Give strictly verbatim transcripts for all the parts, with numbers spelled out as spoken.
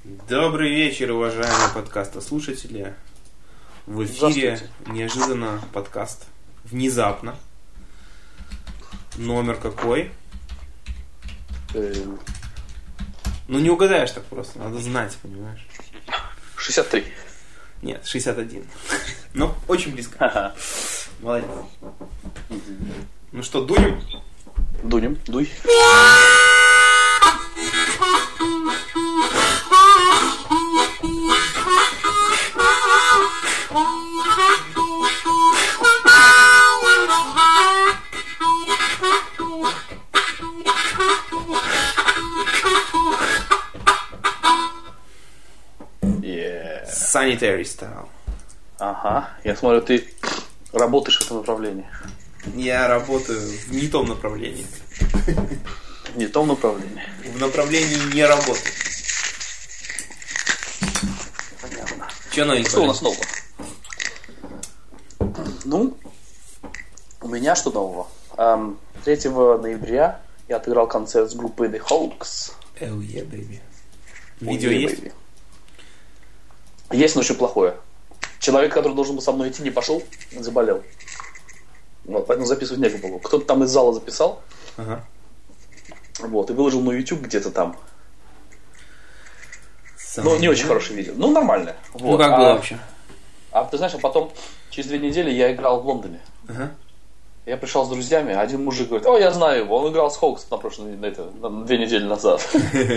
Добрый вечер, уважаемые подкастослушатели. В эфире неожиданно подкаст. Внезапно. Номер какой? Эм... Ну не угадаешь так просто, надо знать, понимаешь? шестьдесят три. Нет, шестьдесят один. Ну, очень близко. Ага. Молодец. Ну что, дунем? Дунем, дуй. Yeah. Sanitary style. Ага, я смотрю, ты работаешь в этом направлении. Я работаю в не том направлении. Не в том направлении. В направлении не работы. Понятно. Че новенького? Что у нас нового? Ну, у меня что нового? Эм, третьего ноября я отыграл концерт с группой The Hoax. Oh yeah, baby. Видео Oh, yeah, есть? baby. Есть, но очень плохое. Человек, который должен был со мной идти, не пошел, заболел. Вот, поэтому записывать некому было. Кто-то там из зала записал. Ага. Вот, и выложил на YouTube где-то там. Сам Ну, не очень хорошее видео. Ну, нормальное. Вот. Ну, как а, было вообще? А ты знаешь, а потом, через две недели я играл в Лондоне. Ага. Я пришел с друзьями, один мужик говорит: о, я знаю его, он играл с Хоукс на прошлой, на это, на две недели назад.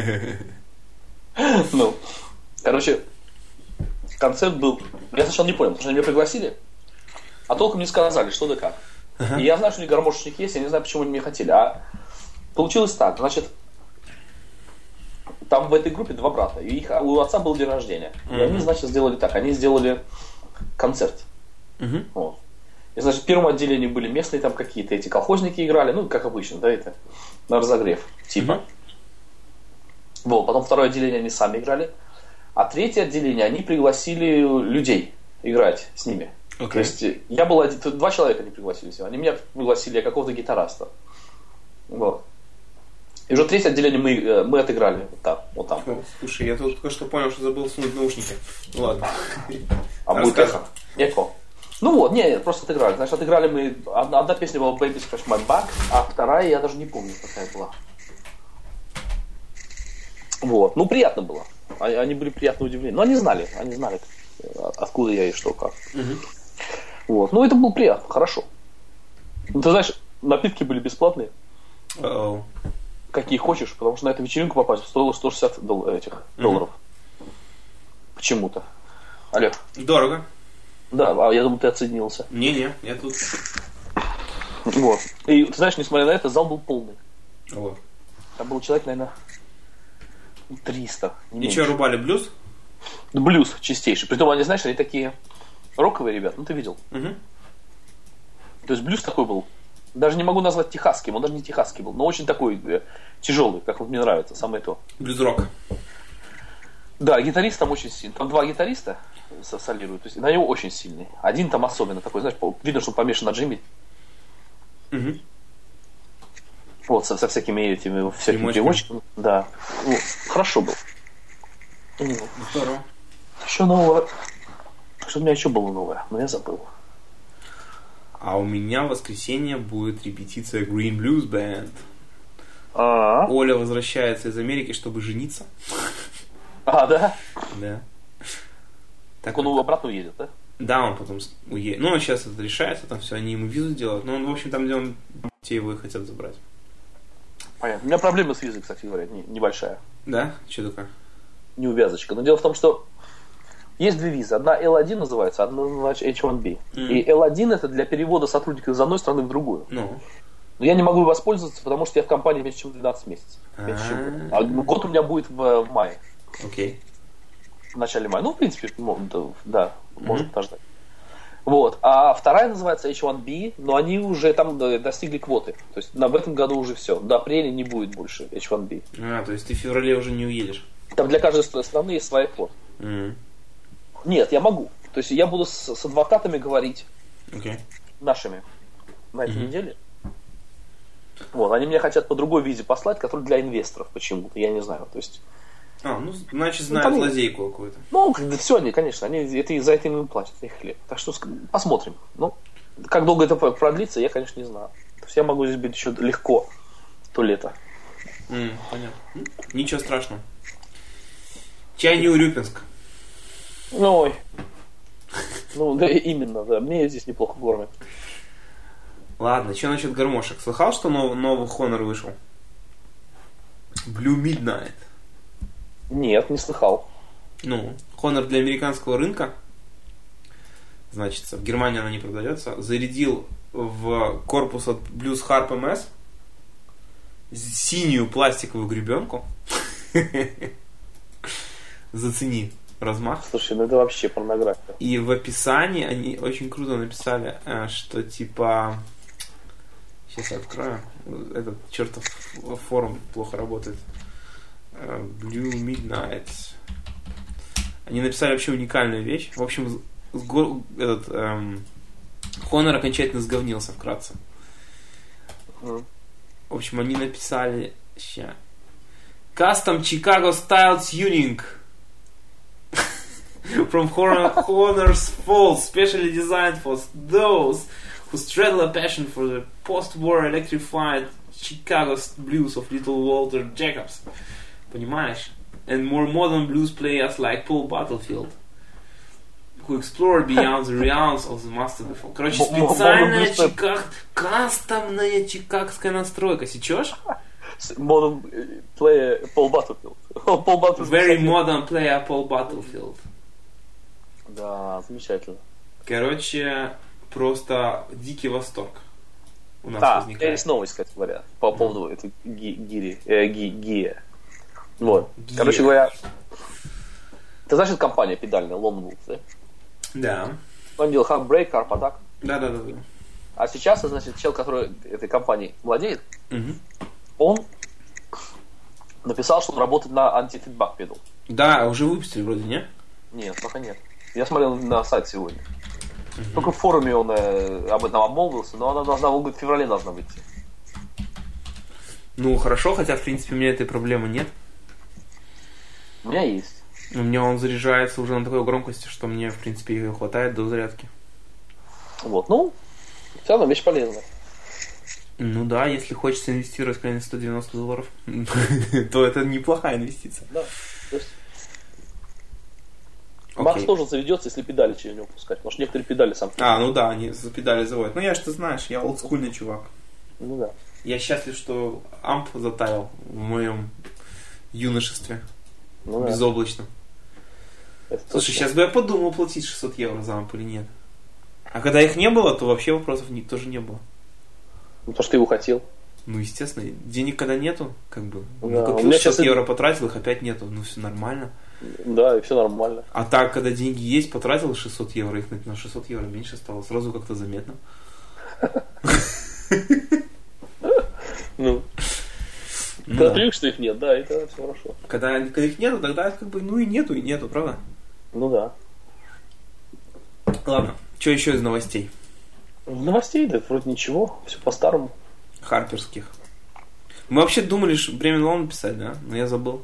Ну, короче, концерт был... Я сначала не понял, потому что они меня пригласили, а толком не сказали, что да как. И я знаю, что у них гармошечник есть, я не знаю, почему они меня хотели. А получилось так, значит, там в этой группе два брата, и их, у отца был день рождения. И они, значит, сделали так, они сделали концерт. Вот. И, значит, в первом отделении были местные там какие-то эти колхозники играли, ну, как обычно, да, это, на разогрев, типа. Mm-hmm. Вот, потом второе отделение они сами играли, а третье отделение они пригласили людей играть с ними. Okay. То есть, я был один, два человека не пригласили всего, они меня пригласили, я какого-то гитариста. Вот. И уже третье отделение мы, мы отыграли вот там, вот там. О, слушай, я только что понял, что забыл снуть наушники. Ладно. А будет эхо? Эко. Ну вот, не, просто отыграли. Значит, отыграли мы... Одна, одна песня была Baby Scratch My Back, а вторая я даже не помню, какая была. Вот. Ну, приятно было. Они были приятно удивлены. Но они знали, они знали, откуда я и что, как. Угу. Вот. Ну, это было приятно, хорошо. Ну, ты знаешь, напитки были бесплатные. Uh-oh. Какие хочешь, потому что на эту вечеринку попасть стоило сто шестьдесят дол- этих, угу. долларов. Почему-то. Алло. Дорого. Да, а я думал, ты отсоединился. Не-не, я тут. Вот. И ты знаешь, несмотря на это, зал был полный. О. Там был человек, наверное, триста. И что, рубали блюз? Блюз чистейший. Притом они, знаешь, они такие роковые ребята, ну ты видел. Угу. То есть блюз такой был. Даже не могу назвать техасским, он даже не техасский был, но очень такой э, тяжелый, как вот мне нравится, самое то. Блюз-рок. Да, гитарист там очень сильный. Там два гитариста солируют, то есть на него очень сильный. Один там особенно такой, знаешь, видно, что он помешан на Джимми. Угу. Вот, со, со всякими этими всякими примочками. Да. Вот. Хорошо был. Здорово. Еще новое. Что у меня еще было новое, но я забыл. А у меня в воскресенье будет репетиция Green Blues Band. А-а-а. Оля возвращается из Америки, чтобы жениться. А, да? Да. Так он обратно уедет, да? Да, он потом уедет. Ну, он сейчас это решается, там все, они ему визу делают. Но он, в общем, там, где он, те его и хотят забрать. Понятно. У меня проблема с визой, кстати говоря, не, небольшая. Да? Что такое? Неувязочка. Но дело в том, что есть две визы. Одна эл один называется, одна называется эйч один би. Mm-hmm. И эл один это для перевода сотрудника из одной страны в другую. Ну. Но я не могу воспользоваться, потому что я в компании меньше, чем двенадцать месяцев. Меньше, чем... А год у меня будет в, в мае. Окей. Okay. В начале мая. Ну, в принципе, да, можно mm-hmm. подождать. Вот. А вторая называется эйч один би, но они уже там достигли квоты. То есть в этом году уже все. До апреля не будет больше эйч один би. А, то есть ты в феврале уже не уедешь? Там для каждой страны есть своя квота. Mm-hmm. Нет, я могу. То есть я буду с, с адвокатами говорить. Okay. Нашими. На этой mm-hmm. неделе. Вот, они меня хотят по другой визе послать, которая для инвесторов почему-то, я не знаю. То есть А, ну, значит, знают ну, лазейку какую-то. Ну, все они, конечно, они это, за это им и платят, их хлеб. Так что посмотрим. Ну, как долго это продлится, я, конечно, не знаю. То есть я могу здесь быть еще легко то лето. Mm, понятно. Ничего страшного. Чай не Урюпинск. Ой. Ну, да, именно, да. Мне здесь неплохо кормят. Ладно, что насчет гармошек? Слыхал, что нов, новый Honor вышел? Blue Midnight. Нет, не слыхал. Ну, Honor для американского рынка, значит, в Германии она не продается, зарядил в корпус от Blues Harp эм эс синюю пластиковую гребенку. Зацени размах. Слушай, ну это вообще порнография. И в описании они очень круто написали, что типа... Сейчас я открою. Этот чертов форум плохо работает. Blue Midnight. Они написали вообще уникальную вещь. В общем, этот эм, Honor окончательно сговнился вкратце. Mm. В общем, они написали ща. Custom Chicago Style Tuning from Honor's Fault, specially designed for those who straddle a passion for the post-war electrified Chicago blues of Little Walter Jacobs. Понимаешь? And more modern blues players like Paul Butterfield, who explore beyond the realms of the master before. Короче, специальная чикаг... кастомная чикагская настройка. Сечешь? Modern player Paul Butterfield. Paul Butterfield. Very modern player Paul Butterfield. Да, замечательно. Короче, просто дикий восторг у нас да, возникает. Есть новость, кстати говоря, по поводу этой гири, э, ги, гия. Вот. Гия. Короче говоря, ты знаешь, это компания педальная, Lone Wolf, да? Да. Он делал Heartbreak, Harp Attack. Да, да, да, да. А сейчас, значит, чел, который этой компанией владеет, угу. он написал, что он работает на антифидбак педал. Да, уже выпустили вроде, не? Нет, пока нет. Я смотрел на сайт сегодня. Угу. Только в форуме он э, об этом обмолвился, но она должна, он говорит, в феврале должна выйти. Ну, хорошо, хотя, в принципе, у меня этой проблемы нет. У меня есть. У меня он заряжается уже на такой громкости, что мне, в принципе, ее хватает до зарядки. Вот, ну, все равно вещь полезная. Ну да, если хочется инвестировать, конечно, сто девяносто долларов, то это неплохая инвестиция. Да. Макс тоже заведется, если педали через него пускать. Потому что некоторые педали сам. А, ну да, они за педали заводят. Ну я ж, ты знаешь, я олдскульный чувак. Ну да. Я счастлив, что амп затаял в моем юношестве. Ну, безоблачно. Да. Слушай, сейчас бы я подумал, платить шестьсот евро за амп или нет. А когда их не было, то вообще вопросов тоже не было. Ну, потому что ты его хотел. Ну, естественно. Денег когда нету, как бы. Да, ну, купил шестьсот евро, потратил, их опять нету. Ну, все нормально. Да, и все нормально. А так, когда деньги есть, потратил шестьсот евро, их на шестьсот евро меньше стало. Сразу как-то заметно. Ну. Когда привык, что их нет, да, это все хорошо. Когда их нету, тогда как бы, ну и нету, и нету, правда? Ну да. Ладно, что еще из новостей? Новостей, да, вроде ничего, все по-старому. Харперских. Мы вообще думали, что Бремен Лоун писать, да? Но я забыл.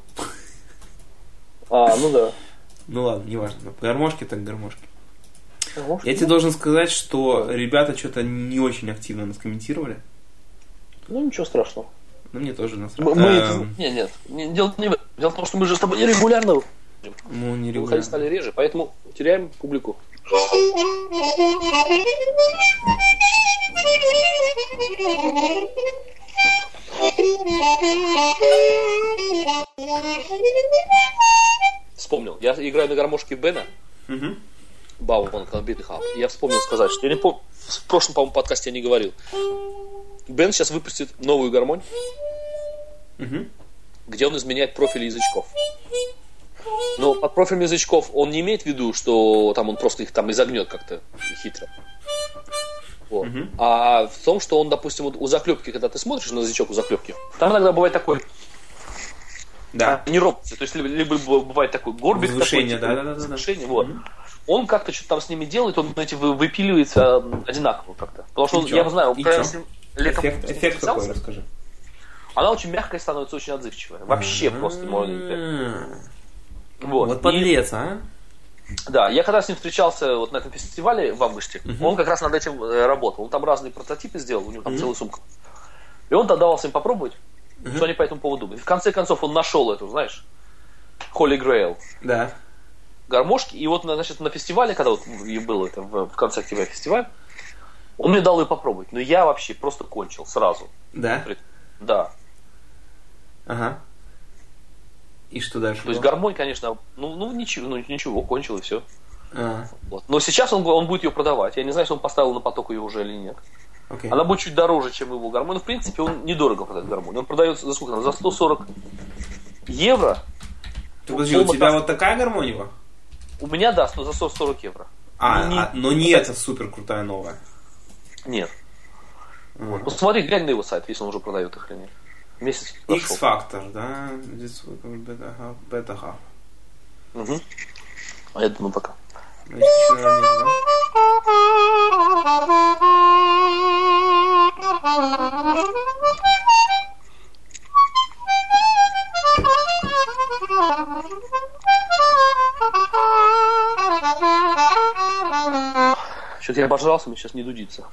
А, ну да. Ну ладно, неважно. Гармошки так гармошки. Гармошки? Я тебе должен сказать, что ребята что-то не очень активно нас комментировали. Ну ничего страшного. Ну мне тоже насрать. Мы это... Нет, нет. Дело не в этом. Дело в том, что мы же с тобой нерегулярно. Ну, нерегулярно. Выходить стали реже, поэтому теряем публику. Вспомнил. Я играю на гармошке Бена. Угу. Бауман, Конбит Хаб. Я вспомнил сказать, что я не помню. В прошлом, по-моему, подкасте я не говорил. Бен сейчас выпустит новую гармонь, угу. где он изменяет профили язычков. Но под профилем язычков он не имеет в виду, что там он просто их там изогнет как-то хитро. Вот. Угу. А в том, что он, допустим, вот у заклепки, когда ты смотришь на язычок у заклепки, там иногда бывает такой. Да. Не робот. То есть либо, либо бывает такой горбик, возвышение, такой, да, да, да, возвышение, вот. Угу. Он как-то что-то там с ними делает, он эти выпиливается одинаково как-то. Потому что он, я знаю, он, лет эффект, эффект какой, расскажи. Она очень мягкая становится, очень отзывчивая. Вообще просто можно. Вот, вот подлец, и, а? Да, я когда с ним встречался вот на этом фестивале в августе, uh-huh. он как раз над этим работал. Он там разные прототипы сделал, у него там uh-huh. целая сумка. И он отдавался им попробовать, uh-huh. что они по этому поводу думают. В конце концов он нашел эту, знаешь, Holy Grail. Да. Гармошки. И вот, значит, на фестивале, когда вот было это в конце октября фестиваль, он мне дал ее попробовать. Но я вообще просто кончил сразу. Да? Да. Ага. И что дальше? То было? Есть гармонь, конечно, ну, ну, ничего, ну ничего, кончил и все. А. Вот. Но сейчас он, он будет ее продавать. Я не знаю, если он поставил на поток ее уже или нет. Okay. Она будет чуть дороже, чем его гармонь. Но в принципе он недорого продает гармонь. Он продается за сколько? За сто сорок евро. Ты подожди, у тебя вот такая гармония? У меня, да, за сто сорок евро. А, не, а но не эта супер крутая новая. Нет. Mm-hmm. Вот. Посмотри, глянь на его сайт, если он уже продает их или нет. Месяц прошел. X-Factor, да? Бета-Ха. Угу. А я думаю, пока. Значит, еще, наверное, нет, да? Что-то я обожрался, мне сейчас не дудится.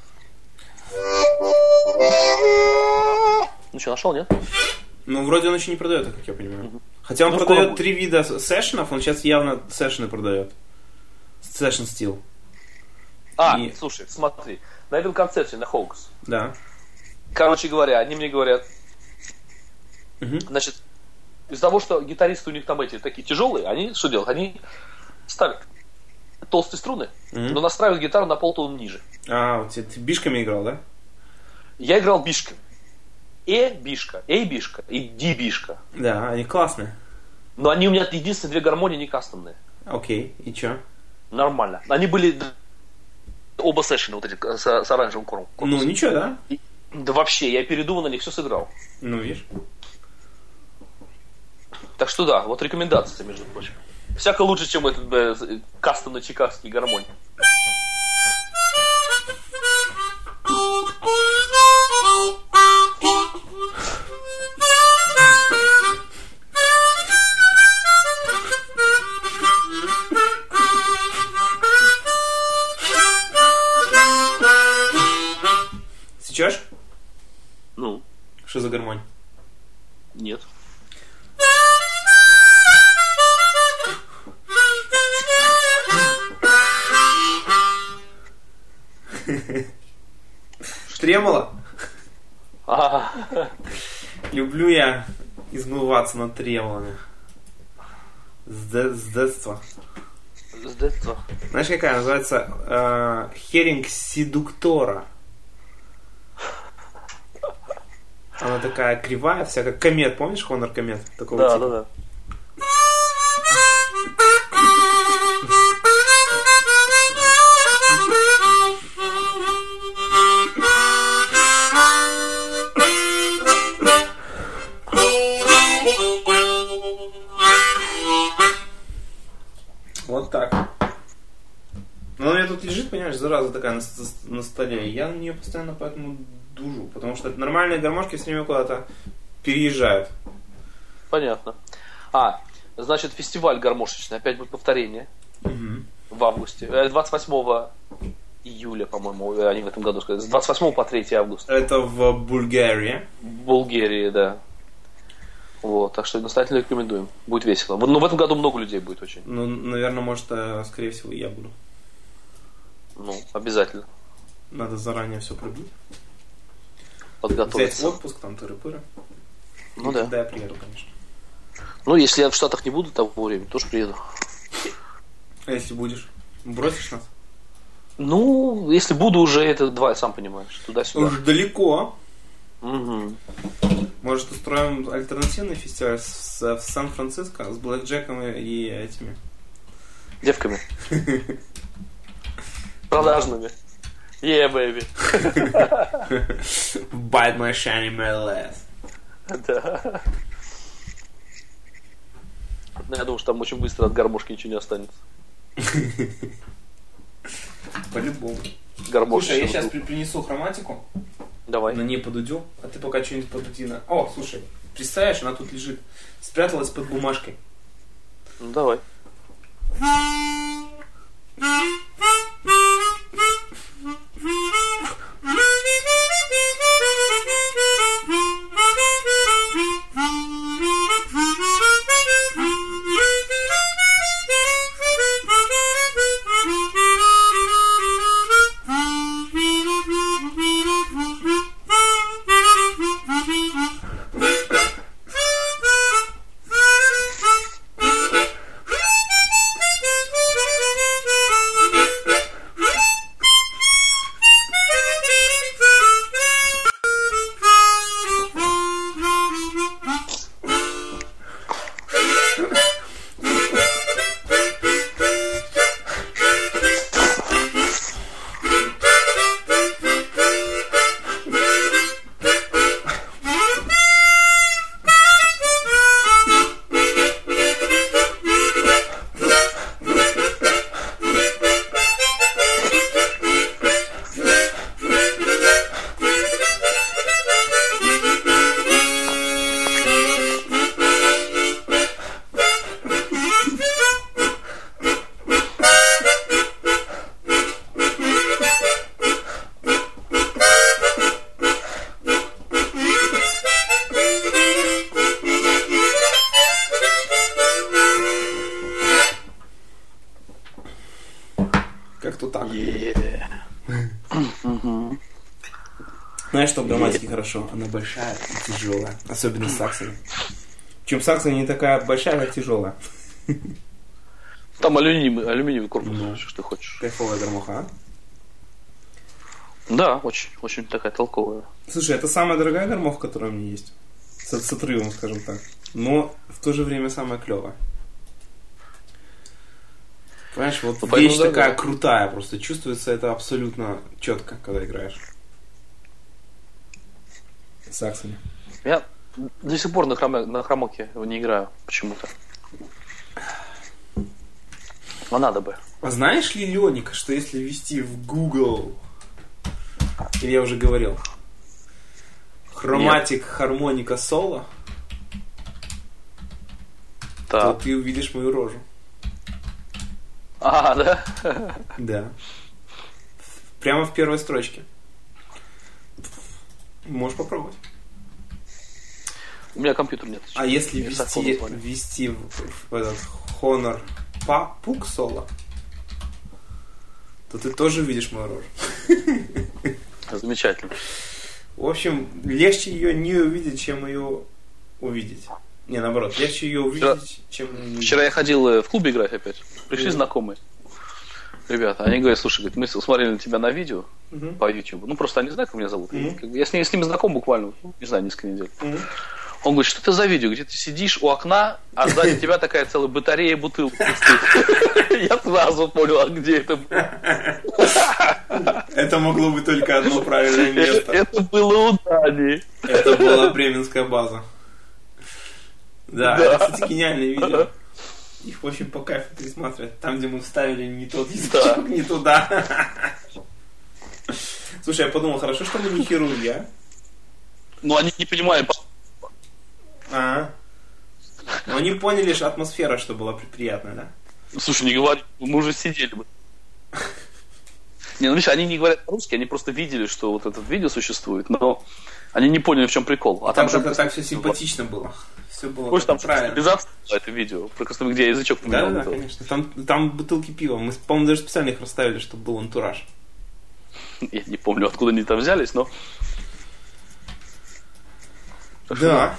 Ну что, нашел, нет? Ну, вроде он еще не продает, как я понимаю. Угу. Хотя он ну, продает три вида сессионов, он сейчас явно сессионы продает. Session Steel. А, И... слушай, смотри. На этом концерте, на Хоукс. Да. Короче говоря, они мне говорят, угу. значит, из-за того, что гитаристы у них там эти такие тяжелые, они что делают? Они ставят толстые струны, угу. но настраивают гитару на полтон ниже. А, вот ты, ты бишками играл, да? Я играл бишками. Э бишка, Эй бишка и Ди бишка. Да, они классные. Но они у меня единственные две гармонии не кастомные. Окей, и чё? Нормально. Они были оба сессионы вот эти с, с оранжевым корпусом. Ну ничего, да? И, да вообще, я передумал на них, все сыграл. Ну видишь. Так что да, вот рекомендация, между прочим. Всяко лучше, чем этот э, кастомный чикагский гармонь. Сейчас? Ну? Что за гармонь? Нет. Тремоло? А-а-а. Люблю я измываться над тремолами. С, де- с детства. С детства. Знаешь, какая называется? Э, Херинг седуктора. Она такая кривая, вся как комет. Помнишь Honor комет? Такого да, типа? да, да. Вот так. Но у меня тут лежит, понимаешь, зараза такая на, на столе. И я на нее постоянно поэтому дужу. Потому что нормальные гармошки все время куда-то переезжают. Понятно. А, значит, фестиваль гармошечный. Опять будет повторение. Угу. В августе. двадцать восьмого июля, по-моему, они в этом году сказали. С двадцать восьмого по третьего августа. Это в Булгарии. В Булгарии, да. Вот, так что настоятельно рекомендуем. Будет весело. Но в этом году много людей будет очень. Ну, наверное, может, скорее всего, я буду. Ну, обязательно. Надо заранее все пробить. Подготовиться. Взять отпуск, там тыры-пыры. Ну и да. Когда я приеду, конечно. Ну, если я в Штатах не буду того времени, тоже приеду. А если будешь? Бросишь нас? Ну, если буду уже, это два, сам понимаешь, туда-сюда. Уж далеко. Угу. Может, устроим альтернативный фестиваль с, в Сан-Франциско с блэкджеком и, и этими девками. Продажными. Yeah, baby. Bite my shiny metal ass. Да. Я думаю, что там очень быстро от гармошки ничего не останется. По-любому. Гармошка. Слушай, я сейчас при- принесу хроматику. Давай. На ней подудю, а ты пока что-нибудь подуди на... О, слушай, представляешь, она тут лежит. Спряталась под бумажкой. Ну, давай. Знаешь, что в грамматике хорошо? Она большая и тяжелая. Особенно с саксами. Причем сакса не такая большая, как тяжелая. Там алюминиевый, алюминиевый корпус, ну, что ты хочешь. Кайфовая гармоха, а? Да, очень, очень такая толковая. Слушай, это самая дорогая гармоха, которая у меня есть. С, с отрывом, скажем так. Но в то же время самая клевая. Понимаешь, вот ну, вещь такая да. крутая, просто чувствуется это абсолютно четко, когда играешь. С саксами. Я до сих пор на, хроме, на хромаке не играю почему-то. А надо бы. А знаешь ли, Леника, что если ввести в Google, или я уже говорил, хроматик, хармоника, соло, то ты увидишь мою рожу. А, да? Да. Прямо в первой строчке. Можешь попробовать. У меня компьютер нет. А если ввести, ввести в, в этот Honor Puck соло, то ты тоже видишь мою рожу. Замечательно. В общем, легче ее не увидеть, чем ее увидеть. Не, наоборот, легче ее увидеть, вчера, чем не увидеть. Вчера я ходил в клуб играть опять. Пришли mm. знакомые. Ребята, они говорят, слушай, говорит, мы смотрели на тебя на видео mm-hmm. по YouTube. Ну, просто они знают, как меня зовут. Mm-hmm. Я с ними, с ними знаком буквально, не знаю, несколько недель. Mm-hmm. Он говорит, что это за видео, где ты сидишь у окна, а сзади тебя такая целая батарея бутылок. Я сразу понял, а где это было. Это могло быть только одно правильное место. Это было у Дани. Это была Бременская база. Да, это, кстати, гениальное видео. Их очень по кайфу пересматривать. Там, где мы вставили не тот язычок, не туда. Слушай, я подумал, хорошо, что мы не хирурги, а? Ну, они не понимают. А, но они поняли, что атмосфера, что была приятная, да? Слушай, не говори, мы уже сидели бы. Не, ну видишь, они не говорят по-русски, они просто видели, что вот это видео существует, но они не поняли, в чем прикол. А там же это так все симпатично было. Все было там правильно. Безопасно это видео, просто где язычок поменял. Да, да, конечно. Там, там бутылки пива. Мы, по-моему, даже специально их расставили, чтобы был антураж. Я не помню, откуда они там взялись, но... Так да.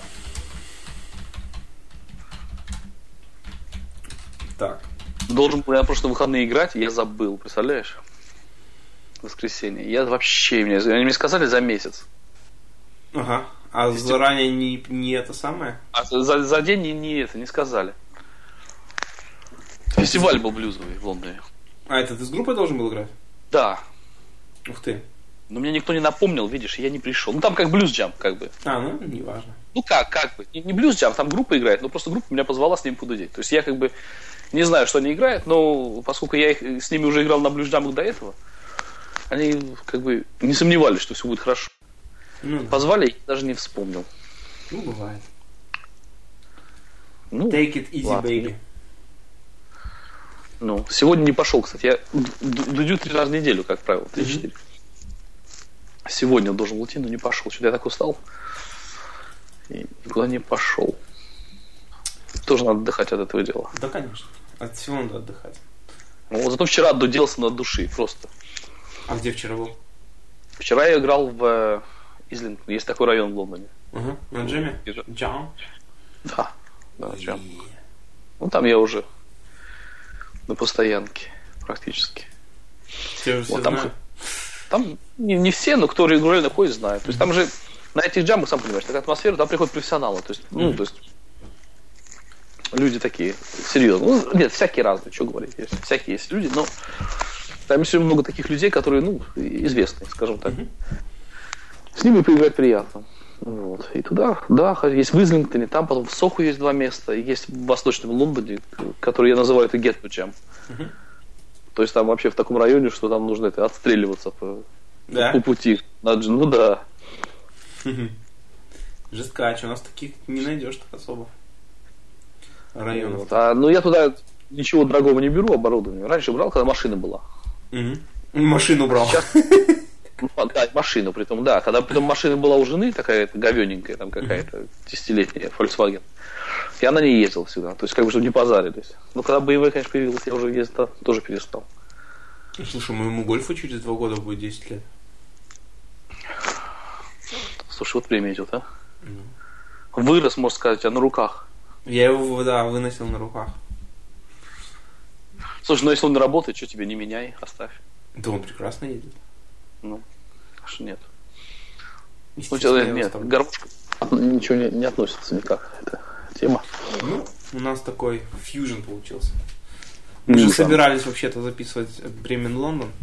Так. Должен был я на прошлые выходные играть, я забыл, представляешь? В воскресенье. Я вообще... Мне, они мне сказали за месяц. Ага. А Фестив... заранее не, не это самое? А за, за день не, не это, не сказали. Фестиваль был блюзовый в Лондоне. А это ты с группой должен был играть? Да. Ух ты. Но мне никто не напомнил, видишь, я не пришел. Ну там как блюз-джам, как бы. А, ну, не важно. Ну как, как бы. Не, не блюз-джам, там группа играет, но просто группа меня позвала с ними подудеть. То есть я как бы не знаю, что они играют, но поскольку я их, с ними уже играл на блюз-джамах до этого, они как бы не сомневались, что все будет хорошо. Ну, да. Позвали, я даже не вспомнил. Ну, бывает. Ну, Take it easy, ладно. baby. Ну, сегодня не пошел, кстати. Я дудю три раза в неделю, как правило, три-четыре. Mm-hmm. Сегодня должен уйти, но не пошел. Что-то я так устал. И никуда не пошел. Тоже надо отдыхать от этого дела. Да, конечно. От всего надо отдыхать. Ну, вот зато вчера отдуделся на души, просто. А где вчера был? Вчера я играл в Излингтон. Есть такой район в Лондоне. Угу. На джеме? Джам? Да, да, джам. И... Ну, там я уже на постоянке практически. Все же все вот, там, знают? Там не, не все, но кто регулярно ходит, знает. То есть там же на этих джамах, сам понимаешь, такая атмосфера, там приходят профессионалы. То есть, ну, mm-hmm. то есть люди такие, серьезно. Ну, нет, всякие разные, что говорить. Есть, всякие есть люди, но там еще много таких людей, которые, ну, известные, скажем так. Mm-hmm. С ними поиграть приятно. Вот. И туда, да, есть в Излингтоне, там потом в Соху есть два места, есть в Восточном Лондоне, который я называю это Get to Jam. Uh-huh. То есть там вообще в таком районе, что там нужно это отстреливаться по, да? по пути. Ну да. Жесткач, у нас таких не найдешь так особо районов. Вот. А, ну я туда ничего дорогого не беру, оборудование. Раньше брал, когда машина была. Uh-huh. Машину брал. Сейчас... Да, машину, притом, да. Когда притом машина была у жены, такая говененькая, там какая-то mm-hmm. десятилетняя Volkswagen. Я на ней ездил всегда. То есть, как бы, чтобы не позарились. Но когда боевая, конечно, появилась, я уже ездил, тоже перестал. Слушай, моему гольфу через два года будет десять лет. Слушай, вот время идет, а? Mm-hmm. Вырос, можно сказать, а на руках. Я его, да, выносил на руках. Слушай, ну если он работает, что тебе не меняй, оставь. Да он прекрасно едет. Ну, аж нет. Ну, тебя, нет, гармошка ничего не, не относится никак. Это тема. Ну, у нас такой фьюжн получился. Мы mm-hmm. же собирались вообще-то записывать Бремен Лондон.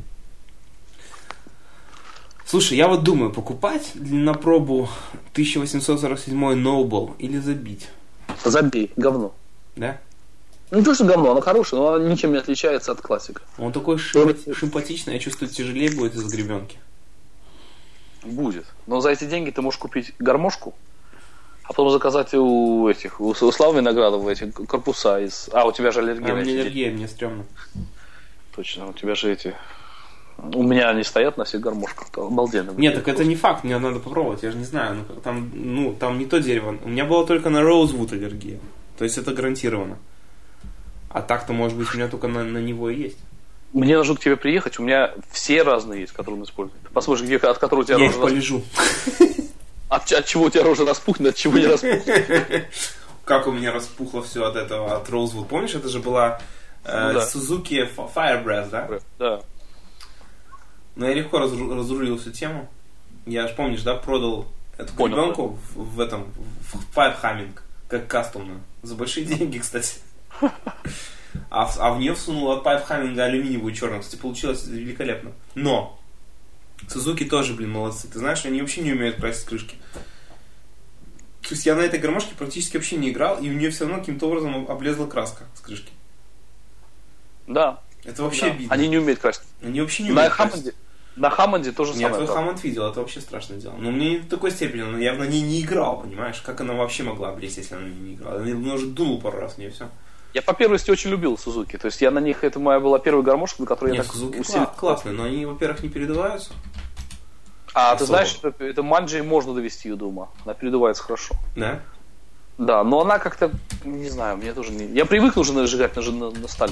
Слушай, я вот думаю, покупать на пробу тысяча восемьсот сорок семь Noble или забить? Забей, говно. Да? Ну, не то, что говно, оно хорошее, но оно ничем не отличается от классика. Он такой шимпати- симпатичный, я чувствую, тяжелее будет из гребенки. Будет. Но за эти деньги ты можешь купить гармошку, а потом заказать у этих, у Славы Виноградова эти корпуса из... А, у тебя же аллергия. А, у меня аллергия, мне стрёмно. Точно, у тебя же эти... У меня они стоят на всех гармошках, то обалденно. Нет, так это не факт, мне надо попробовать, я же не знаю. Ну, там, ну, там не то дерево. У меня была только на Rosewood аллергия. То есть это гарантированно. А так-то, может быть, у меня только на, на него и есть. Мне нужно к тебе приехать, у меня все разные есть, которые он использует. Посмотришь, где, от которого у тебя я рожа их полежу. От, от чего у тебя рожа распухнет, от чего не распухнет. Как у меня распухло все от этого, от Rosewood. Помнишь, это же была э, ну, да. Suzuki Firebreath, да? Да. Но я легко разру- разрулил всю тему. Я же, помнишь, да, продал эту гребенку в, в этом, в Pipe Humming, как кастомную. За большие деньги, кстати. А в, а в нее всунул от Pipe Humming алюминиевую черную. Кстати, получилось великолепно. Но Suzuki тоже, блин, молодцы. Ты знаешь, они вообще не умеют красить крышки. То есть я на этой гармошке практически вообще не играл, и у нее все равно каким-то образом облезла краска с крышки. Да. Это вообще да. обидно. Они не умеют красить. Они вообще не умеют на красить. Хаммонде, на Хаммонде тоже самое. Я твой Хаммонд видел, это вообще страшное дело. Но мне не в такой степени, но я на ней не играл, понимаешь? Как она вообще могла облезть, если она на ней не играла? Я уже дунул пару раз в нее, все. Я по первости очень любил Сузуки. То есть я на них, это моя была первая гармошка, на которой Нет, я так Сузуки усилил. Кла- классные, но они, во-первых, не передуваются. А, особо. Ты знаешь, это, это Манджей можно довести ее до ума. Она передувается хорошо. Да? Да, но она как-то, не знаю, мне тоже не... Я привык уже нажигать на, на, на стали.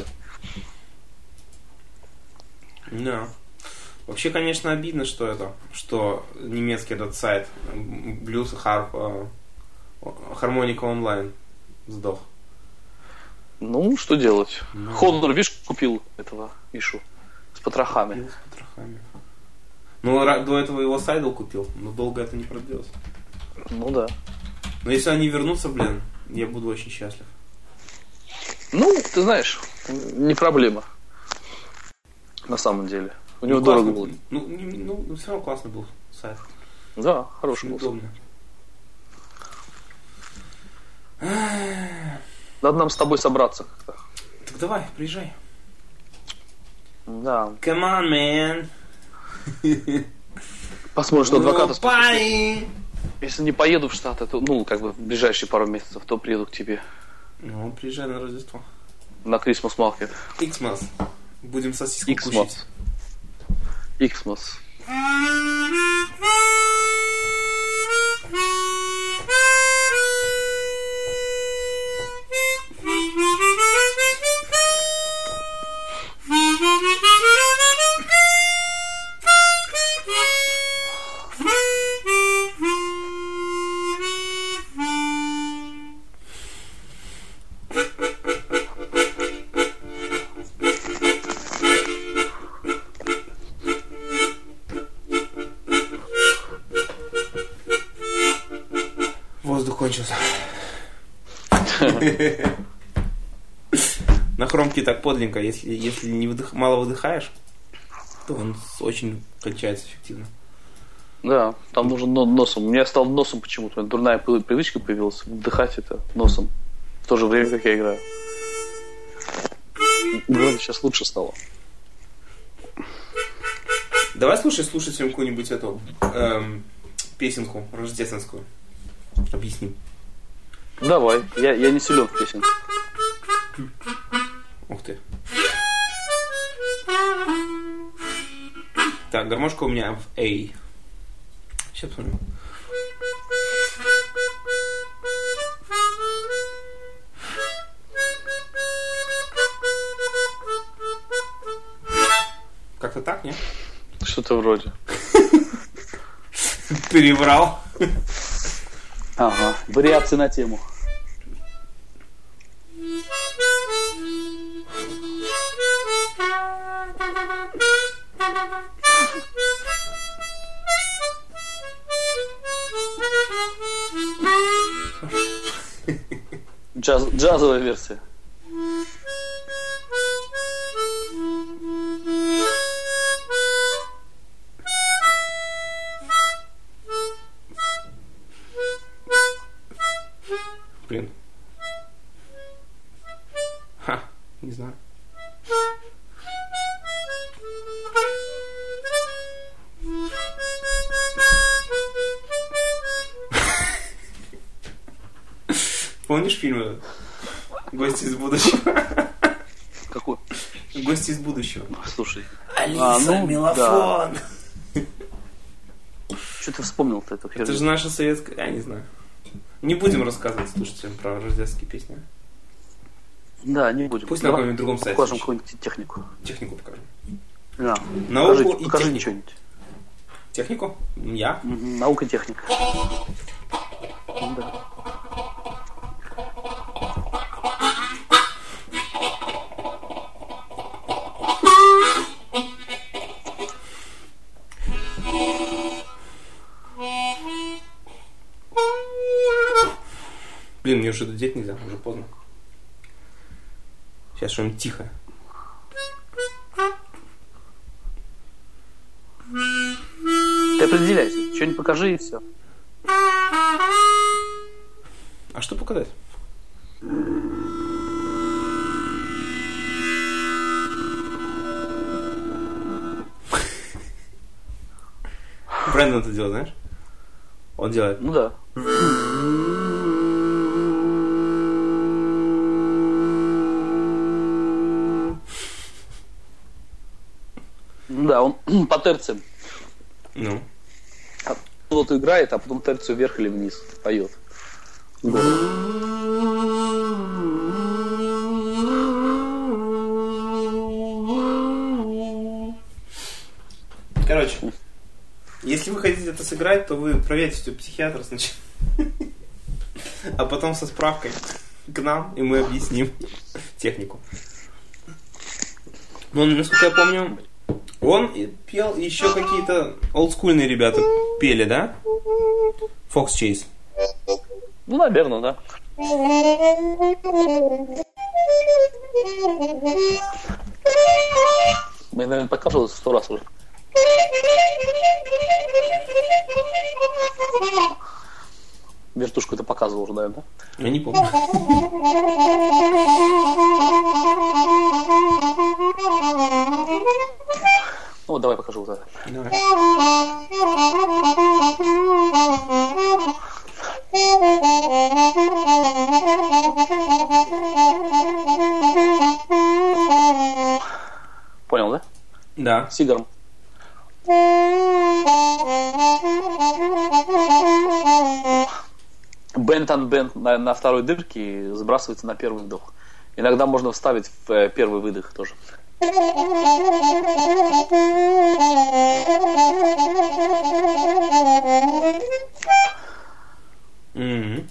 Да. Вообще, конечно, обидно, что это, что немецкий этот сайт Blues Harp Harmonica Online сдох. Ну, что делать? Ну, Хонор, видишь, купил этого Мишу с потрохами. Купил с потрохами. Ну, до этого его Сайдл купил, но долго это не продлилось. Ну да. Но если они вернутся, блин, я буду очень счастлив. Ну, ты знаешь, не проблема. На самом деле. У него ну, дорого было. Ну, ну, ну, все равно классный был сайт. Да, хороший был. Удобно. Надо нам с тобой собраться как-то. Так давай, приезжай. Да. Come on, man. Посмотрим, что адвокаты скажут. Если не поеду в Штаты, то, ну, как бы в ближайшие пару месяцев, то приеду к тебе. Ну, приезжай на Рождество. На Christmas Market. Xmas. Будем сосиску Xmas. кушать. Xmas. Воздух кончился. На хромке так подлинно, если, если не выдых, мало выдыхаешь, то он очень кончается эффективно. Да, там нужен носом. У меня стал носом почему-то. У меня дурная привычка появилась вдыхать это носом. В то же время, как я играю. Вроде сейчас лучше стало. Давай слушай, слушать какую-нибудь эту эм, песенку рождественскую. Объясни. Давай, я, я не силен в песенке. Ух ты. Так, гармошка у меня в A. Сейчас посмотрим. Как-то так, не? Что-то вроде. Переврал. Ага, вариации на тему. Джаз, джазовая версия. Блин. Ха, не знаю. Помнишь фильм «Гости из будущего»? Какой? «Гости из будущего». Слушай. Алиса, а, ну, мелофон. Да. Что ты вспомнил-то эту херню? Это же наша советская... Я не знаю. Не будем рассказывать слушателям про рождественские песни. Да, не будем. Пусть на каком-нибудь другом сайте. Покажем какую-нибудь технику. Технику покажем. Да. Науку покажи, и покажи технику. что-нибудь. Технику? Я? Угу. Наука и техника. Да. Блин, мне уже дудеть нельзя, уже поздно. Сейчас что-нибудь тихое. Ты определяйся, что-нибудь покажи и все. А что показать? Брэндон это делает, знаешь? Он делает. Ну да. Да, он по терциям. Ну. Вот играет, а потом терцию вверх или вниз поет. Короче, если вы хотите это сыграть, то вы проверьте у психиатра сначала. А потом со справкой к нам, и мы объясним технику. Ну, насколько я помню, он пел, еще какие-то олдскульные ребята пели, да? Fox Chase. Ну, наверное, да. Мне, наверное, показывалось сто раз уже. Вертушку это показывал уже, наверное, да? Я не помню. Ну, вот давай покажу вот это. Давай. Понял, да? Да. Сигар. Бенд on бенд на, на второй дырке сбрасывается на первый вдох. Иногда можно вставить в э, первый выдох тоже. Mm-hmm.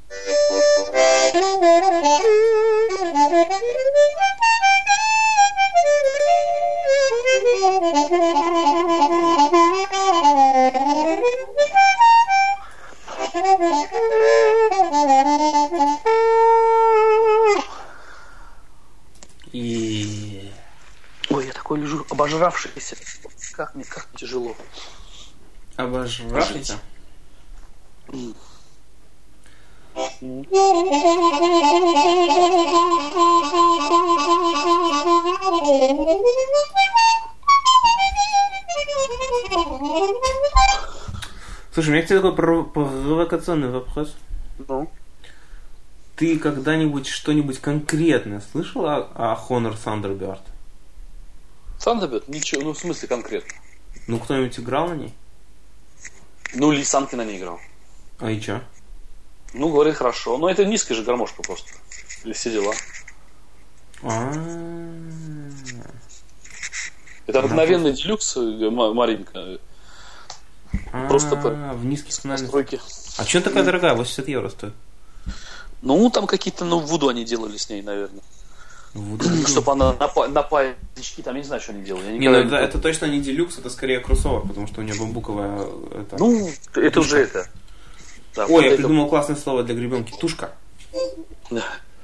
И... Ой, я такой лежу обожравшийся. Как мне, как мне тяжело. Обожравшийся? Mm. Mm. Слушай, у меня к тебе такой провокационный вопрос. Ну? Ты когда-нибудь что-нибудь конкретное слышал о, о Honor Thunderbird? Thunderbird? Ничего, ну в смысле конкретно. Ну, кто-нибудь играл на ней? Ну, Ли Санки на ней играл. А и чё? Ну, говорит, хорошо. Но это низкая же гармошка просто. Или все дела. А-а-а. Это обыкновенный делюкс, Маринка. Просто в низких настройки. А чё такая дорогая? восемьдесят евро стоит. Ну, там какие-то, ну, вуду они делали с ней, наверное. Чтобы она на, па- на паечки, там, я не знаю, что они делали. Не, ну, это, это точно не делюкс, это скорее кроссовер, потому что у нее бамбуковая... Это... Ну, это тушка. Уже это. Да, Ой, я это... придумал классное слово для гребенки. Тушка. Да.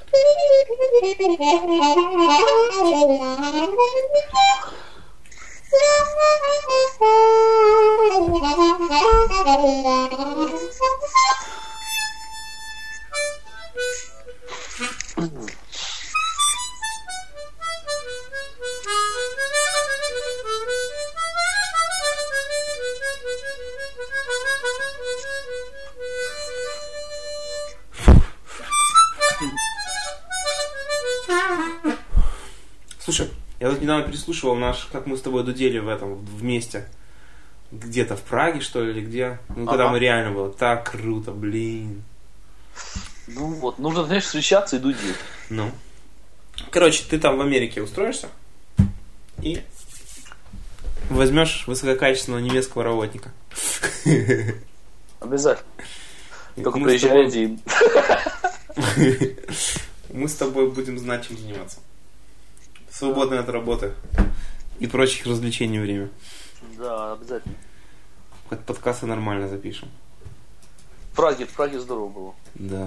Слушай, я тут недавно переслушивал наш, как мы с тобой дудели в этом, вместе. Где-то в Праге, что ли, или где? Ну, когда ага. мы реально было. Так круто, блин. Ну вот, нужно, знаешь, встречаться и дудеть. Ну. Короче, ты там в Америке устроишься и возьмешь высококачественного немецкого работника. Обязательно. Только приезжай один. Мы с тобой будем знать, чем заниматься. Свободное от работы и прочих развлечений время. Да, обязательно. Хоть подкасты нормально запишем. В Праге, в Праге здорово было. Да.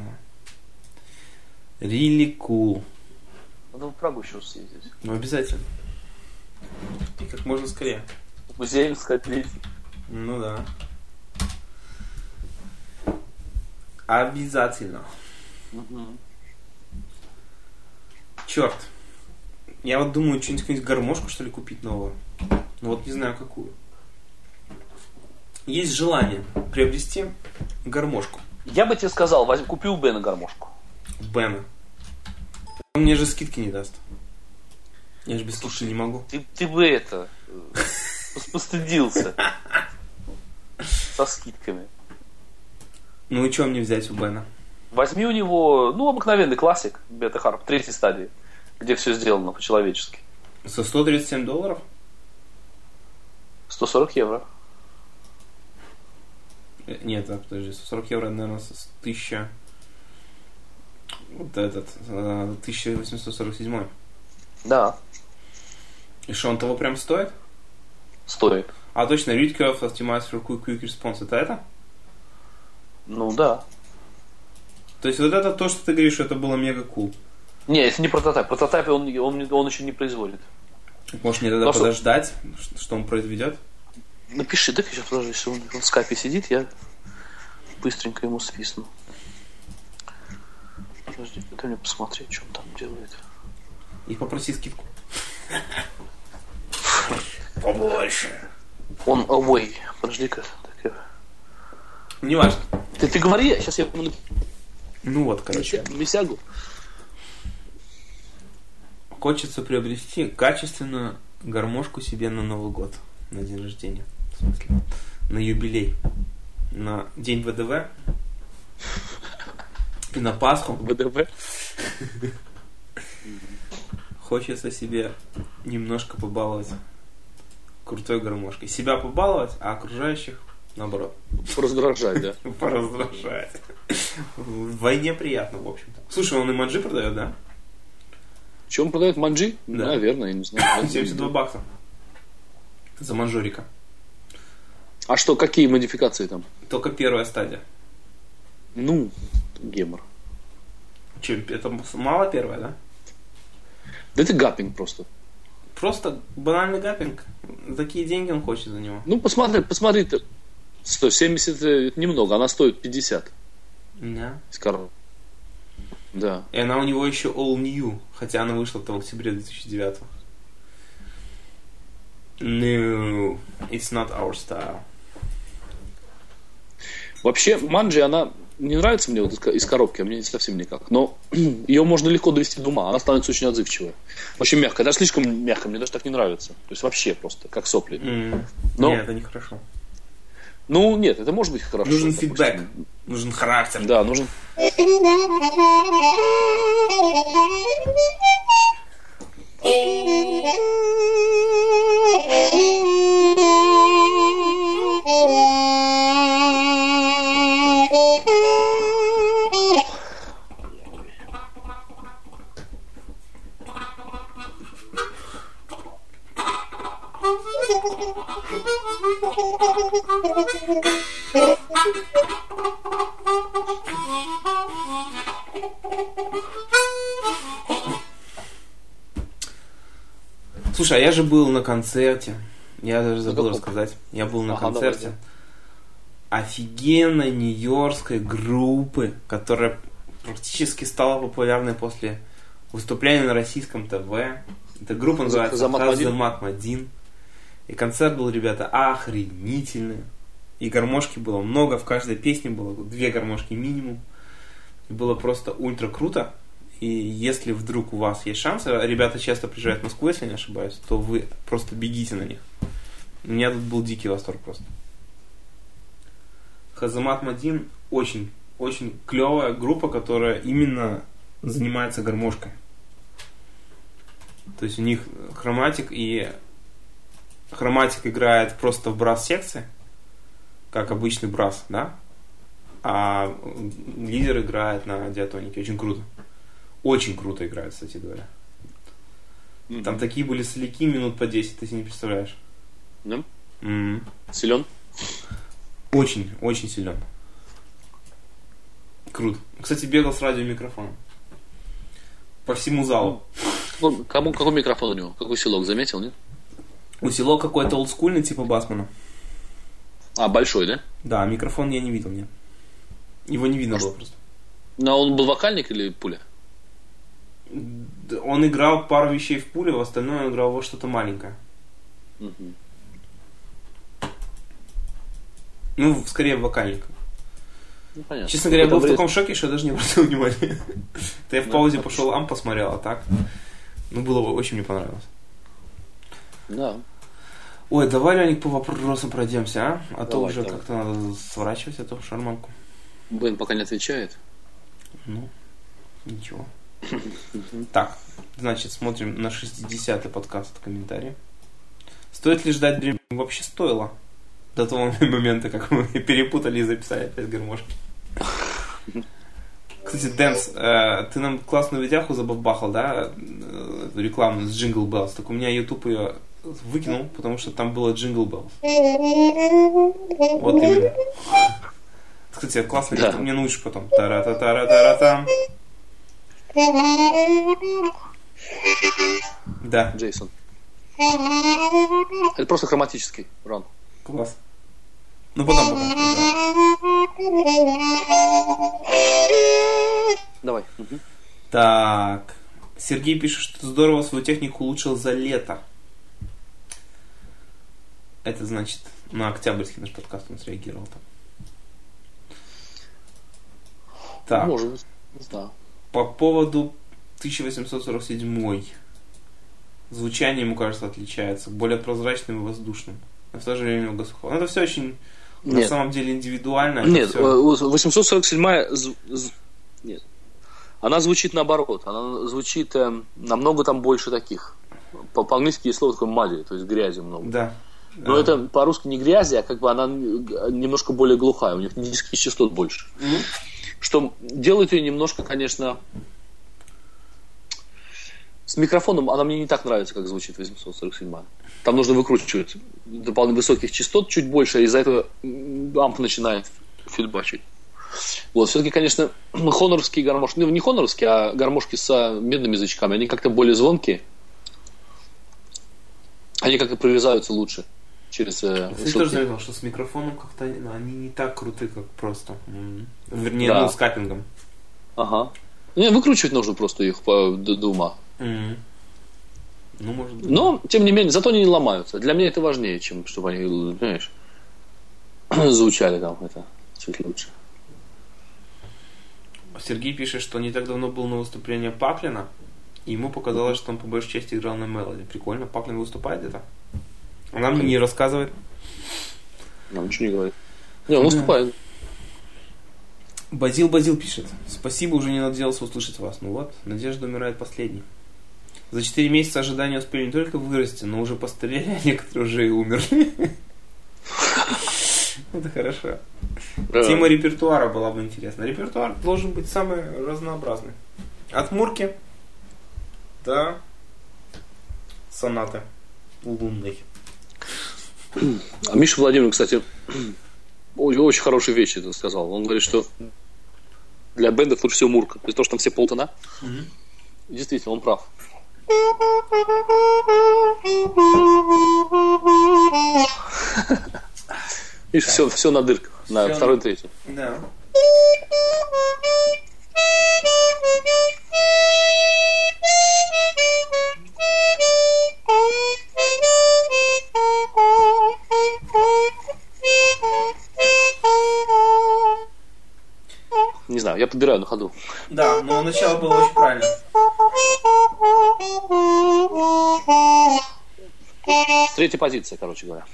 Really cool. Надо в Прагу еще съездить. Ну, обязательно. И как можно скорее. В музей сходить. Ну да. Обязательно. Угу. Черт. Я вот думаю, что-нибудь, какую-нибудь гармошку, что ли, купить новую. Ну вот не знаю, какую. Есть желание приобрести гармошку. Я бы тебе сказал, возьми, купи у Бена гармошку. Бена. Он мне же скидки не даст. Я же без Слушай, скидки не могу. Ты, ты бы это... постыдился. Со скидками. Ну и что мне взять у Бена? Возьми у него, ну, обыкновенный классик Бета Харп, третьей стадии, где все сделано по-человечески. За сто тридцать семь долларов? сто сорок евро. Нет, а, подожди, сто сорок евро, наверное, с тысяча... Вот этот, тысяча восемьсот сорок семь. Да. И что, он того прям стоит? Стоит. А точно, Read Curve Optimized for Quick, quick Response, это это? Ну да. То есть вот это то, что ты говоришь, что это было мега кул. Не, это не прототип. Прототип он, он, он еще не производит. Может мне тогда Но подождать, что... что он произведет? Напиши, так сейчас подожди, если он в скайпе сидит, я быстренько ему свистну. Подожди, дай мне посмотреть, что он там делает. И попроси скидку. Побольше. On away. Подожди-ка. Не важно. Ты, ты говори, сейчас я... Ну вот, короче. Мисягу. Хочется приобрести качественную гармошку себе на Новый год. На день рождения. В смысле. На юбилей. На день ВДВ. И на Пасху. ВДВ. Хочется себе немножко побаловать крутой гармошкой. Себя побаловать, а окружающих наоборот. Пораздражать, да? Пораздражать. В войне приятно, в общем-то. Слушай, он и манджи продает, да? Чем он продает манджи? Да. Наверное, я не знаю. семьдесят два бакса. За манжурика. А что, какие модификации там? Только первая стадия. Ну, гемор. Че, это мало первая, да? Да это гаппинг просто. Просто банальный гаппинг. Такие деньги он хочет за него. Ну, посмотри, посмотри. сто семьдесят это немного, она стоит пятьдесят. Да. С коробкой. Да. И она у него еще all new, хотя она вышла-то в октябре две тысячи девятого. No, it's not our style. Вообще, манджи, она не нравится мне вот из коробки, а мне совсем никак. Но ее можно легко довести до ума, она становится очень отзывчивая. Очень мягкая, даже слишком мягкая, мне даже так не нравится. То есть вообще просто, как сопли. Mm. Но... Нет, это нехорошо. Ну, нет, это может быть хорошо. Нужен допустим. фидбэк, нужен характер. Да, нужен... Слушай, а я же был на концерте. Я даже забыл каком? рассказать. Я был на Ага, концерте давай, офигенной нью-йоркской группы, которая практически стала популярной после выступления на российском ТВ. Эта группа называется Хазамат Мадин. И концерт был, ребята, охренительный. И гармошки было много, в каждой песне было две гармошки минимум. И было просто ультра круто. И если вдруг у вас есть шанс, ребята часто приезжают в Москву, если не ошибаюсь, то вы просто бегите на них. У меня тут был дикий восторг просто. Хазамат Мадин очень, очень клевая группа, которая именно занимается гармошкой. То есть у них хроматик, и хроматик играет просто в брас-секции, как обычный брас, да? А лидер играет на диатонике. Очень круто. Очень круто играет, кстати говоря. Mm-hmm. Там такие были соляки минут по десять, ты себе не представляешь. Да? Mm-hmm. Силен? Очень, очень силен. Круто. Кстати, бегал с радиомикрофоном. По всему залу. Ну, кому, какой микрофон у него? Какой усилок, заметил, нет? Усилок какой-то олдскульный, типа Басмана. А, большой, да? Да, микрофон я не видел, нет. Его не видно а было что? просто. Но он был вокальник или пуля? Он играл пару вещей в пуле, в остальное он играл во что-то маленькое. Угу. Ну, скорее вокальник. Ну, понятно. Честно говоря, я был в время... таком шоке, что я даже не обратил внимания. То я в паузе пошел ам посмотрел, а так. Ну, было очень мне понравилось. Да. Ой, давай, Леник, по вопросам пройдемся, а? А давай, то уже давай. как-то надо сворачивать эту шарманку. Бен пока не отвечает. Ну, ничего. Так, значит, смотрим на шестидесятый подкаст комментарий. Стоит ли ждать дрим? Вообще стоило. До того момента, как мы перепутали и записали опять гармошки. Кстати, Дэнс, э, ты нам классную видяху забабахал, да? Э, рекламу с Jingle Bells. Так у меня YouTube ее выкинул, потому что там было Jingle Bells. Вот именно. Кстати, классно, да. Мне научишь потом. Тара-та-тара-тара-там. Да. Джейсон. Это просто хроматический ран. Класс. Ну потом пока. Давай. Угу. Так. Сергей пишет, что здорово свою технику улучшил за лето. Это значит, на октябрьский наш подкаст он среагировал там. Так. Может быть, не знаю. По поводу тысяча восемьсот сорок седьмой. Звучание, ему кажется, отличается. Более прозрачным и воздушным. Но в то же время немного сухое. Но это все очень, Нет. на самом деле, индивидуально. Нет, все... восемьсот сорок седьмая... Нет. Она звучит наоборот. Она звучит э, намного там больше таких. По- по-английски есть слово такое мали, то есть грязи много. Да. Но да. Это по-русски не грязи, а как бы она немножко более глухая. У них низких частот больше. Mm-hmm. Что делает ее немножко, конечно... С микрофоном она мне не так нравится, как звучит восемьсот сорок седьмая. Там нужно выкручивать дополнительно высоких частот чуть больше, и из-за этого амп начинает фидбачить. Вот, все-таки, конечно, хоноровские гармошки, ну не хоноровские, а гармошки с медными язычками, они как-то более звонкие. Они как-то прорезаются лучше через высокие. Ты тоже заметил, что с микрофоном как-то они не так круты, как просто. Вернее, да. ну, с каппингом. Ага. Не, выкручивать нужно просто их по, до, до ума. Mm-hmm. Ну, может быть. Но, тем не менее, зато они не ломаются. Для меня это важнее, чем чтобы они, знаешь, звучали там это чуть лучше. Сергей пишет, что не так давно был на выступлении Паклина, и ему показалось, что он по большей части играл на мелодии. Прикольно, Паклин выступает где-то? А нам не рассказывает. Нам ничего не говорит. Не, он выступает. Базил Базил пишет: спасибо, уже не надеялся услышать вас. Ну вот, надежда умирает последней. За четыре месяца ожидания успели не только вырасти, но уже постарели, а некоторые уже и умерли. Это хорошо. Тема репертуара была бы интересна. Репертуар должен быть самый разнообразный. От Мурки до сонаты лунной. А Миша Владимир, кстати, очень хорошие вещи это сказал. Он говорит, что для бендов лучше всего Мурка. Из-за того, что там все полтона. Угу. Действительно, он прав. Видишь, все, все на дырках. На все второй, третий. Да. Не знаю, я подбираю на ходу. Да, но начало было очень правильно. Третья позиция, короче говоря.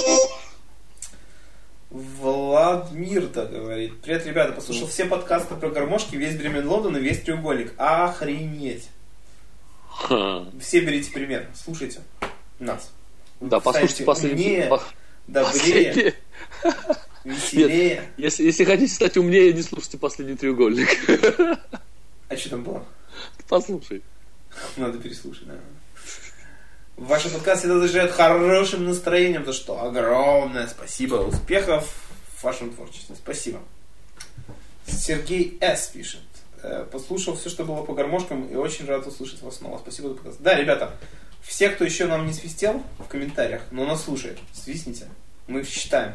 Владмир-то говорит: привет, ребята, послушал все подкасты про гармошки, весь Бремен Лондон и весь треугольник. Охренеть. Все берите пример, слушайте нас. Да, послушайте последний. Добрее, веселее. Нет, если, если хотите стать умнее, не слушайте последний треугольник. А что там было? Послушай. Надо переслушать, да. Ваши подкасты всегда заряжают хорошим настроением, за что огромное спасибо. Успехов в вашем творчестве. Спасибо. Сергей С. пишет: послушал все, что было по гармошкам, и очень рад услышать вас снова. Спасибо за подкаст. Да, ребята, все, кто еще нам не свистел в комментариях, но нас слушает, свистните. Мы считаем.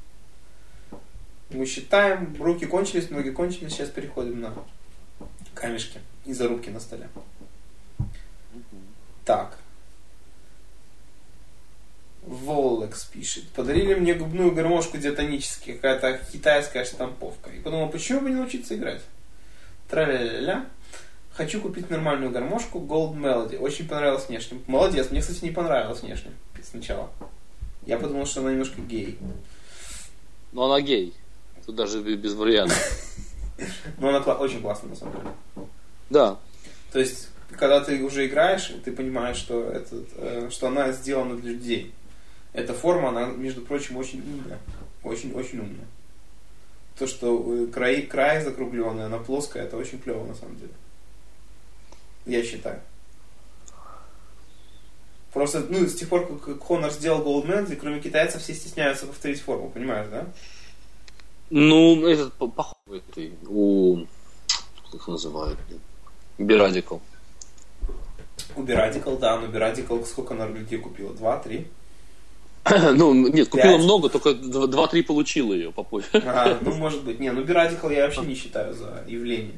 Мы считаем. Руки кончились, ноги кончились. Сейчас переходим на камешки и зарубки на столе. Так. Волекс пишет: подарили мне губную гармошку диатонически, какая-то китайская штамповка. И подумал, почему бы не научиться играть? Тра-ля-ля-ля. Хочу купить нормальную гармошку Gold Melody. Очень понравилась внешне. Молодец. Мне, кстати, не понравилось внешне сначала. Я подумал, что она немножко гей. Но она гей. Тут даже без вариантов. Но она очень классная, на самом деле. Да. То есть, когда ты уже играешь, ты понимаешь, что, это, что она сделана для людей. Эта форма, она, между прочим, очень умная. Очень-очень умная. То, что край, край закругленный, она плоская, это очень клево, на самом деле. Я считаю. Просто, ну, с тех пор, как Honor сделал Gold Melody, кроме китайцев, все стесняются повторить форму, понимаешь, да? Ну, этот похожий у... Как их называют? Biradical. У Biradical, да, но Biradical сколько она людей купила? Два, три? Ну, нет, купила много, только два-три получила ее попозже. Ага, ну, может быть. Не, ну Biradical я вообще не считаю за явление.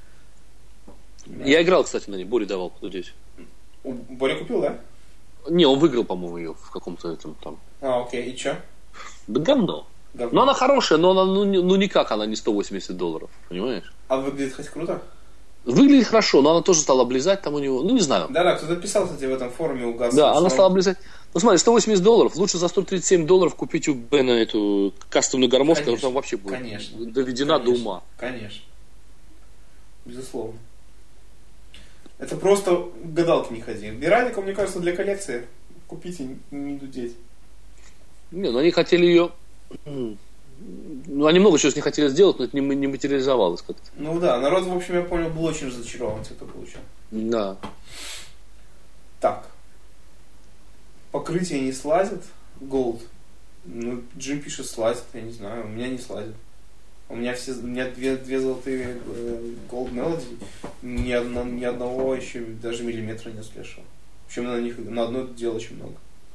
Я играл, кстати, на ней. Боря давал подудеть. Боря купил, да? Не, он выиграл, по-моему, ее в каком-то этом там А, окей, и чё? Да говно. говно. Но она хорошая, но она, ну, ну никак она не сто восемьдесят долларов, понимаешь? А выглядит хоть круто? Выглядит хорошо, но она тоже стала облизать там у него, ну не знаю. Да-да, кто-то писал, кстати, в этом форуме у Газа. Да, она стала облизать. Ну смотри, сто восемьдесят долларов, лучше за сто тридцать семь долларов купить у Бена эту кастомную гармошку, которая там вообще будет конечно, доведена конечно, до ума. Конечно. Безусловно. Это просто гадалки не ходи. Бираника, мне кажется, для коллекции купите, не дудеть. Не, ну они хотели ее... Ну, они много чего с ней хотели сделать, но это не, не материализовалось как-то. Ну да, народ, в общем, я понял, был очень разочарован, что это получил. Да. Так. Покрытие не слазит. Gold. Ну, Джим пишет, слазит, я не знаю. У меня не слазит. У меня все, у меня две, две золотые э, Gold Melody. Ни, одно, ни одного еще даже миллиметра не слышал. Причем на них на одно дело очень много.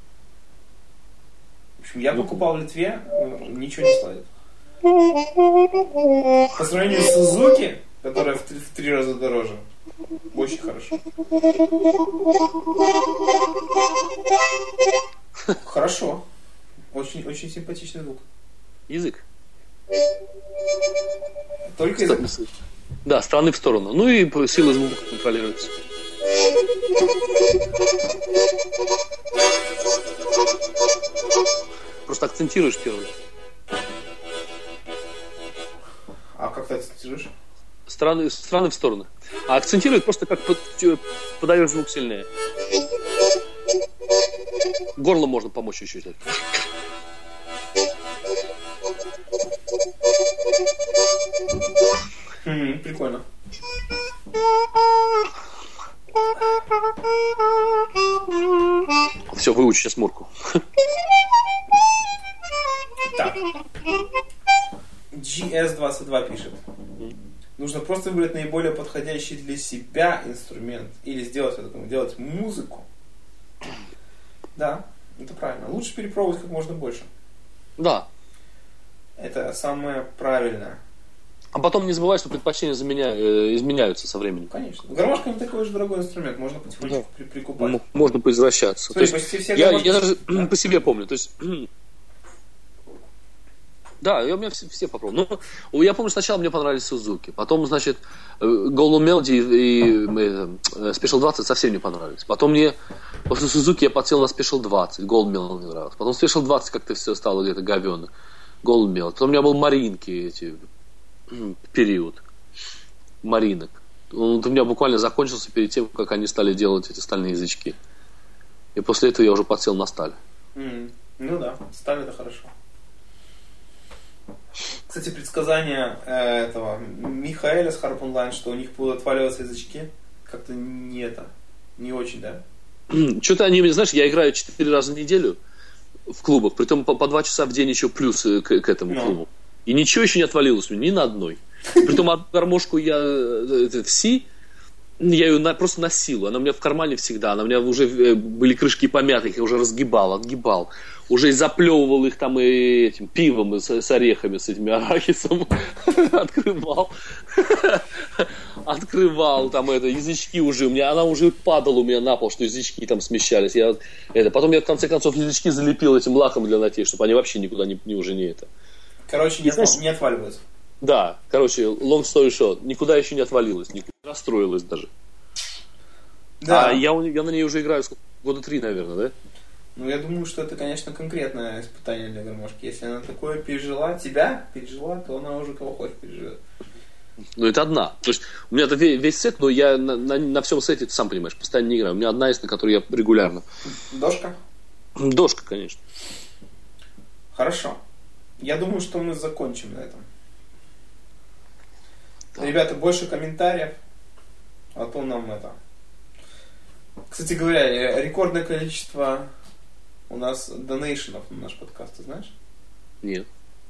В общем, я покупал в Литве, ничего не слазит. По сравнению с Suzuki, которая в три, в три раза дороже, очень хорошо. Хорошо. Очень, очень симпатичный звук. Язык. Только язык? Да, стороны в сторону. Ну и сила звука контролируется. Просто акцентируешь первый. А как ты акцентируешь? Страны, страны в стороны. А акцентирует просто как под, подаешь звук сильнее. Горло можно помочь еще. Mm-hmm, прикольно. Все, выучи сейчас Мурку. Так. джи эс двадцать два пишет. Нужно просто выбрать наиболее подходящий для себя инструмент. Или сделать это, делать музыку. Да, это правильно. Лучше перепробовать как можно больше. Да. Это самое правильное. А потом не забывай, что предпочтения заменя... э, изменяются со временем. Конечно. Гармошка не такой уж дорогой инструмент. Можно потихонечку да. при- прикупать. М- можно поизвращаться. Смотри, то есть, почти все я, гармошки... я даже да? по себе помню. То есть... Да, я у меня все, все попробовал. Ну, я помню, сначала мне понравились Suzuki. Потом, значит, Golden Melody и Special двадцать совсем не понравились. Потом мне после Suzuki я подсел на Special двадцать. Golden Melody мне нравилось. Потом Special двадцать как-то все стало где-то говёно. Golden Melody. Потом у меня был Маринки эти... период. Маринок. Он у меня буквально закончился перед тем, как они стали делать эти стальные язычки. И после этого я уже подсел на сталь. Mm. Ну да, сталь это хорошо. Кстати, предсказание э, этого Михаэля с Harp Online, что у них будут отваливаться язычки, как-то не это, не очень, да? Что-то они, знаешь, я играю четыре раза в неделю в клубах, притом по, по два часа в день еще плюс к, к этому no. клубу. И ничего еще не отвалилось у меня, ни на одной. Притом одну гармошку я в Си, я ее на, просто носил. Она у меня в кармане всегда. Она у меня уже были крышки помяты, я уже разгибал, отгибал. Уже и заплевывал их там и этим пивом и с, с орехами, с этими арахисом. Открывал. Открывал там это, язычки уже. У меня, она уже падала у меня на пол, что язычки там смещались. Я, это, потом я в конце концов язычки залепил этим лаком для ногтей, чтобы они вообще никуда не, не уже не это. Короче, не, знаешь, не отваливаются. Да, короче, long story short, никуда еще не отвалилось, не расстроилась даже. Да. А я, я на ней уже играю года три, наверное, да? Ну, я думаю, что это, конечно, конкретное испытание для гармошки. Если она такое пережила, тебя пережила, то она уже кого хочешь переживет. Ну, это одна. То есть, у меня это весь, весь сет, но я на, на, на всем сете, ты сам понимаешь, постоянно не играю. У меня одна есть, на которой я регулярно. Дошка? Дошка, конечно. Хорошо. Я думаю, что мы закончим на этом. Да. Ребята, больше комментариев, а то нам это... Кстати говоря, рекордное количество у нас донейшенов на наш подкаст, ты знаешь? Нет.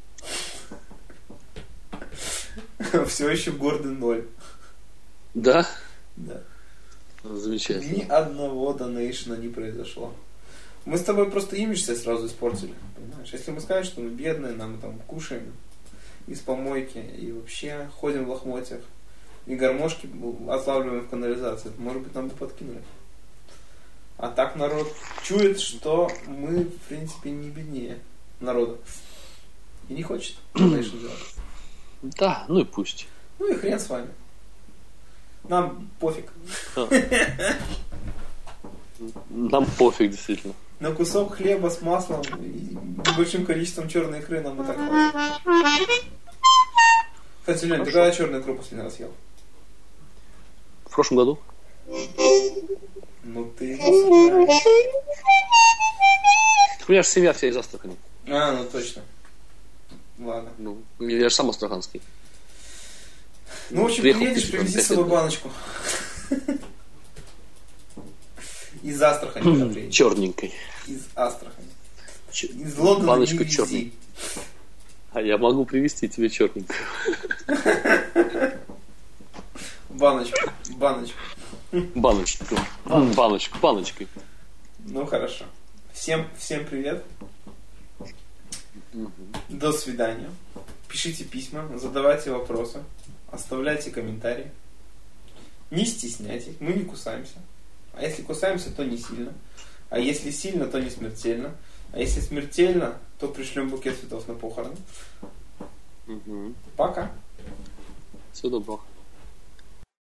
Все еще гордый ноль. Да? Да. Замечательно. Ни одного донейшена не произошло. Мы с тобой просто имидж себе сразу испортили, понимаешь? Если мы скажем, что мы бедные, нам там кушаем из помойки и вообще ходим в лохмотьях и гармошки отлавливаем в канализации, может быть, нам бы подкинули. А так народ чует, что мы, в принципе, не беднее народа. И не хочет донейшн делать. Да, ну и пусть. Ну и хрен с вами. Нам пофиг. А. Нам пофиг, действительно. На кусок хлеба с маслом и большим количеством черной икры нам и так хватит. Кстати, Лень, ты когда черную икру последний раз ел? В прошлом году. Ну ты знаешь. У меня же семья вся из Астрахани. А, ну точно. Ладно. Ну, я же сам астраханский. Ну, в общем, приедешь, привези с собой баночку. Из Астрахани. Черненькой. Из Астрахани. Ч... Из Лондона баночку не черной. А я могу привезти тебе черненькую. Баночку. Баночку. Баночку. Баночку. Баночкой. Ну, хорошо. Всем, всем привет. До свидания. Пишите письма, задавайте вопросы, оставляйте комментарии. Не стесняйтесь, мы не кусаемся. А если кусаемся, то не сильно. А если сильно, то не смертельно. А если смертельно, то пришлем букет цветов на похороны. Угу. Пока. Всего доброго.